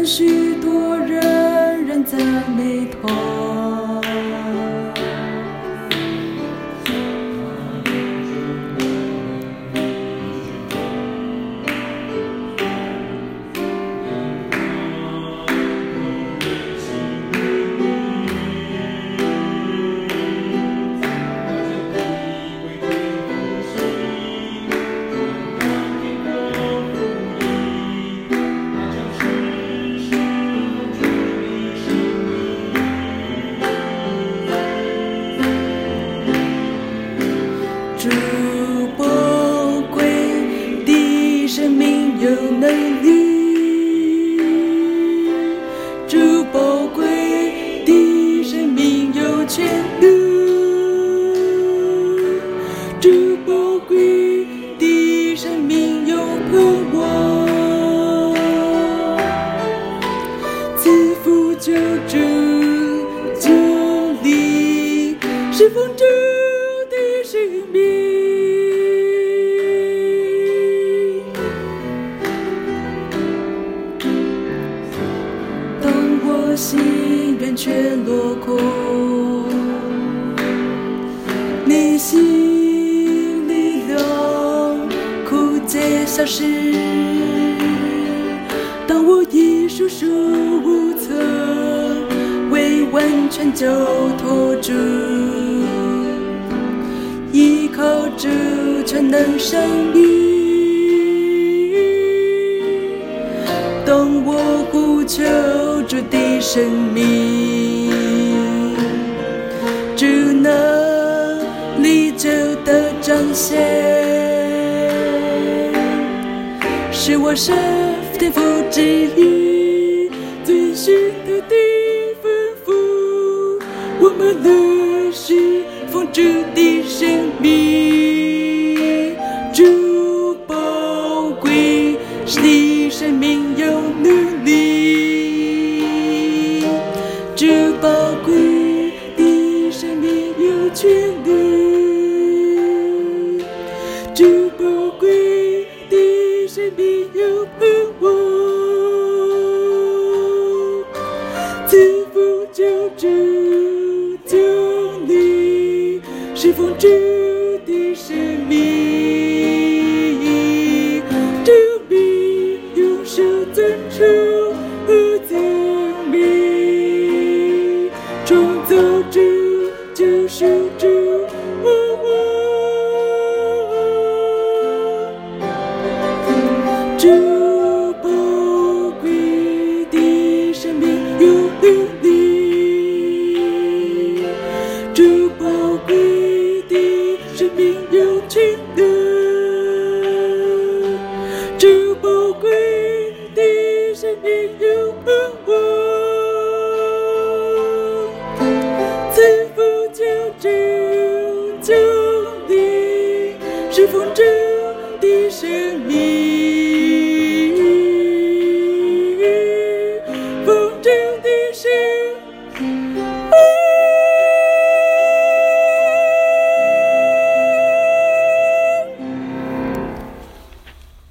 许多人仍赞美他。主宝贵的生命有能力，主宝贵的生命有权利，主宝贵的生命有盼望，赐福救主救力，侍奉主的生命。当我心愿全落空，内心力量枯竭消失，当我已束手无策，未完全交托主，依靠主全能生命。当我呼求主的生命，主能力就得彰显，是我神天父旨意遵循他的吩咐，我们乐事奉主的生命，主宝贵的生命有能力，主宝贵的生命有权利，主宝贵的生命有盼望，赐福救主救力，侍奉主的生命，主命永受尊崇和赞美，创造主救赎主。主宝贵的生命有能力，主宝贵的生命有权利，主宝贵的生命有盼望，赐福救主救力，侍奉主的生命。